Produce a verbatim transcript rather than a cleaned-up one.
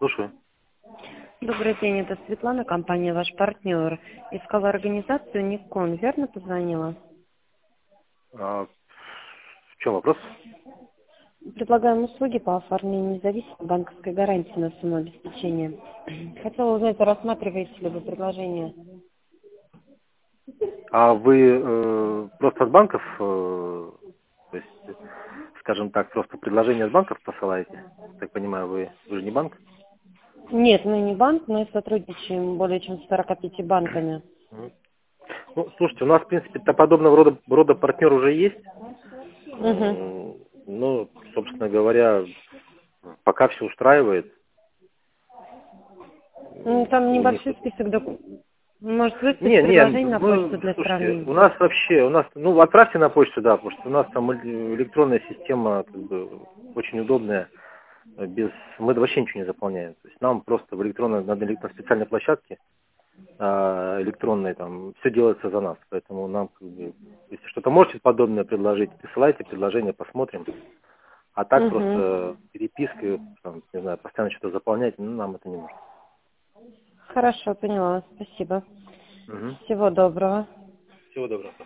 Слушаю. Добрый день, это Светлана, компания «Ваш партнер». Искала организацию Никон, верно позвонила? А, в чем вопрос? Предлагаем услуги по оформлению независимой банковской гарантии на сумму обеспечения. Хотела узнать, рассматриваете ли вы предложение? А вы э, просто от банков, э, то есть, скажем так, просто предложение от банков посылаете? Так понимаю, вы, вы же не банк? Нет, мы не банк, мы сотрудничаем более чем с сорока пятью банками. Мгм. Ну, слушайте, у нас, в принципе, то подобного рода, рода партнер уже есть. Угу. М, Ну, собственно говоря, пока все устраивает. Ну, там У них небольшой тут... список документов. Может выслать Не, не, предложение на почту мы, для слушайте, сравнения? у нас вообще, у нас, ну, отправьте на почту, да, потому что у нас там электронная система, как бы, очень удобная. Без, мы вообще ничего не заполняем. То есть нам просто в электронной, на электронной специальной площадке а, электронной там все делается за нас. Поэтому нам, как бы, если что-то можете подобное предложить, присылайте предложение, посмотрим. А так Угу. просто перепиской, там, не знаю, постоянно что-то заполнять, ну, нам это не нужно. Хорошо, поняла. Спасибо. Угу. Всего доброго. Всего доброго.